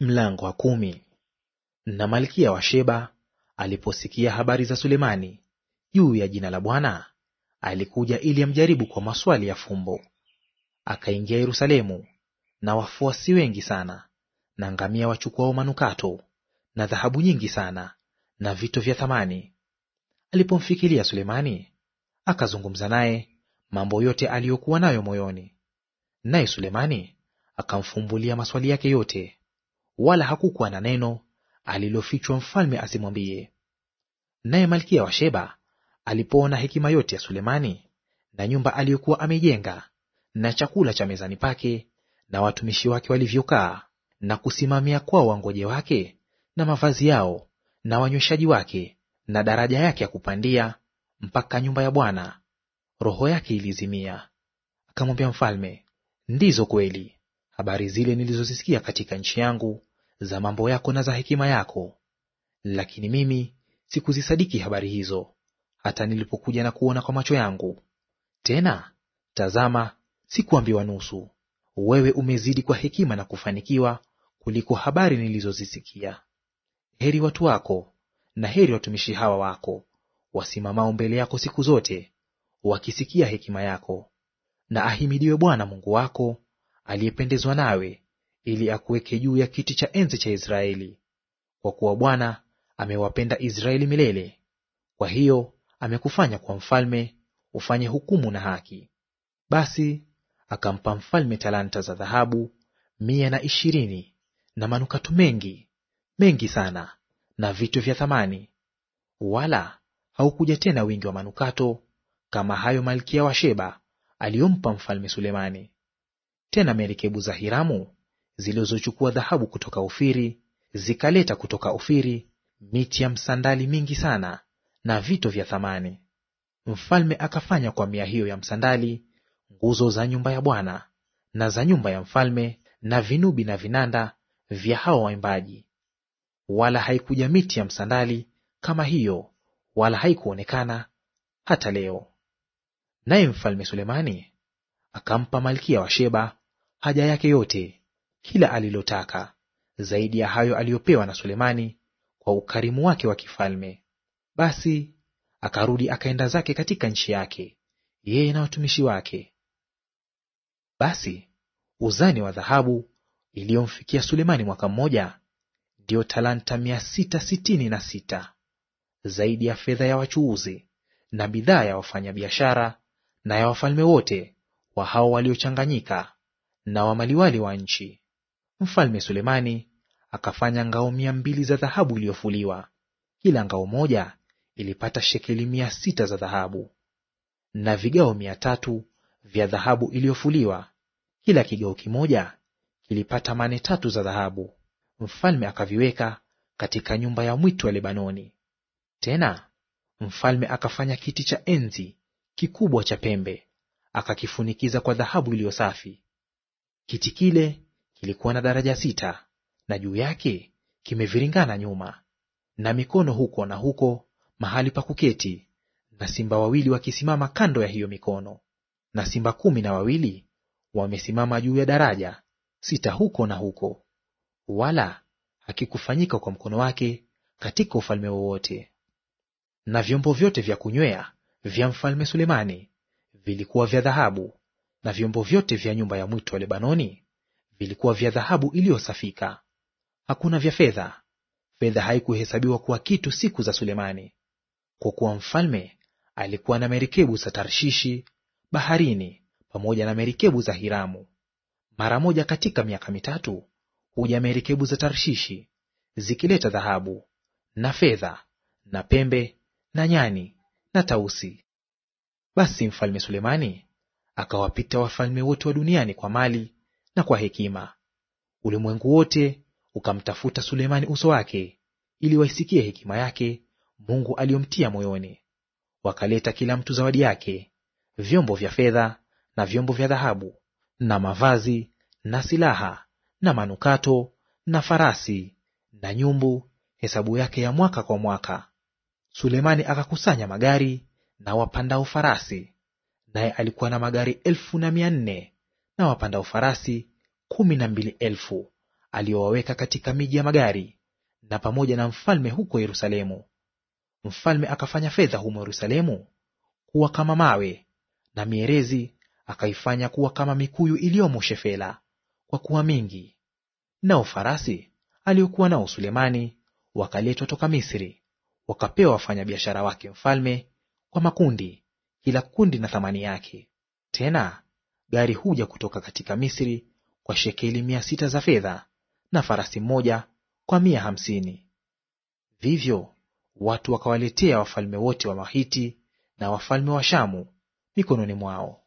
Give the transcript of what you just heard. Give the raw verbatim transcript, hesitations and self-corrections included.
Mlango wa kumi. Na malkia wa Sheba aliposikia habari za Sulemani juu ya jina la Bwana, alikuja ili amjaribu kwa maswali ya fumbo. Akaingia Yerusalemu na wafuasi wengi sana, na ngamia wachukuao manukato, na dhahabu nyingi sana, na vito vya thamani. Alipomfikiria Sulemani, akazungumza naye mambo yote aliyokuwa nayo moyoni. Naye Sulemani akamfumbulia maswali yake yote, wala hakukuwa na neno alilofichwa mfalme asimwambie. Naye malkia wa Sheba alipoona hekima yote ya Sulemani, na nyumba aliyokuwa ameijenga, na chakula cha mezani pake, na watumishi wake walivyokaa, na kusimamia kwao wangoje wake, na mavazi yao, na wanyweshaji wake, na daraja yake ya kupandia mpaka nyumba ya Bwana, roho yake ilizimia. Akamwambia mfalme, ndizo kweli habari zile nilizozisikia katika nchi yangu za mambo yako na za hekima yako, lakini mimi sikuzisadiki habari hizo, hata nilipokuja na kuona kwa macho yangu. Tena tazama, sikuambiwa nusu; wewe umezidi kwa hekima na kufanikiwa kuliko habari nilizozisikia. Heri watu wako na heri watumishi hawa wako, wasimamao mbele yako siku zote, wakisikia hekima yako. Na ahimidiwe Bwana Mungu wako, aliyependezwa nawe, ili akuweke juu ya kiti cha enzi cha Israeli. Kwa kuwa Bwana amewapenda Israeli milele, kwa hiyo amekufanya kwa mfalme, ufanye hukumu na haki. Basi akampa mfalme talanta za dhahabu mia na ishirini, na manukato mengi mengi sana, na vitu vya thamani. Wala haukuja tena wingi wa manukato kama hayo malkia wa Sheba aliyompa mfalme Sulemani. Tena merikebu za Hiramu zilizochukua dhahabu kutoka Ofiri, zikaleta kutoka Ofiri miti ya msandali mingi sana, na vito vya thamani. Mfalme akafanya kwa mia hiyo ya msandali nguzo za nyumba ya Bwana na za nyumba ya mfalme, na vinubi na vinanda vya hao waimbaji. Wala haikuja miti ya msandali kama hiyo, wala haikuonekana hata leo. Naye mfalme Sulemani akampa malkia wa Sheba haja yake yote, kila alilotaka, zaidi ya hayo aliyopewa na Sulemani kwa ukarimu wake wa kifalme. Basi akarudi akaenda zake katika nchi yake, yeye na watumishi wake. Basi uzani wa dhahabu iliyomfikia Sulemani mwaka mmoja ndiyo talanta mia sita sitini na sita, zaidi ya fedha ya wachuuzi na bidhaa ya wafanyabiashara na ya wafalme wote wa hao waliochanganyika na wa maliwali wa nchi. Mfalme Sulemani akafanya ngao mia mbili za dhahabu iliyofuliwa, kila ngao moja ilipata shekeli mia sita za dhahabu, na vigao mia tatu vya dhahabu iliyofuliwa, kila kigao kimoja kilipata mane tatu za dhahabu. Mfalme akaviweka katika nyumba ya mwitu wa Lebanoni. Tena mfalme akafanya kiti cha enzi kikubwa cha pembe, akakifunikiza kwa dhahabu iliyo safi. Kiti kile kilikuwa na daraja sita, na juu yake kimeviringana nyuma, na mikono huko na huko mahali pa kuketi, na simba wawili wakisimama kando ya hiyo mikono, na simba kumi na wawili wamesimama juu ya daraja sita huko na huko. Wala hakikufanyika kwa mkono wake katika ufalme wowote. Na vyombo vyote vya kunywea vya mfalme Sulemani vilikuwa vya dhahabu, na vyombo vyote vya nyumba ya mwitu wa Lebanoni vilikuwa vya dhahabu iliyosafika. Hakuna vya fedha; fedha haikuhesabiwa kuwa kitu siku za Sulemani. Kwa kuwa mfalme alikuwa na merikebu za Tarshishi baharini, pamoja na merikebu za Hiramu. Mara moja katika miaka mitatu huja merikebu za Tarshishi zikileta dhahabu na fedha na pembe na nyani na tausi. Basi mfalme Sulemani akawapita wafalme wote wa duniani kwa mali na kwa hekima. Ulimwengu wote ukamtafuta Sulemani uso wake, ili waisikie hekima yake Mungu aliyomtia moyoni. Wakaleta kila mtu zawadi yake, vyombo vya fedha na vyombo vya dhahabu, na mavazi na silaha na manukato na farasi na nyumbu, hesabu yake ya mwaka kwa mwaka. Sulemani akakusanya magari na wapandao farasi, naye alikuwa na magari elfu na mia nne na wapandao farasi kumi na mbili elfu, aliowaweka katika miji ya magari, na pamoja na mfalme huko Yerusalemu. Mfalme akafanya fedha humo Yerusalemu kuwa kama mawe, na mierezi akaifanya kuwa kama mikuyu iliyomo Shefela, kwa kuwa mingi. Nao farasi aliokuwa nao Sulemani wakaletwa toka Misri, wakapewa wafanyabiashara wake mfalme kwa makundi, kila kundi na thamani yake. Tena gari huja kutoka katika Misri kwa shekeli mia sita za fedha, na farasi mmoja kwa mia hamsini. Vivyo watu wakawaletea wafalme wote wa Mahiti na wafalme wa Shamu mikononi mwao.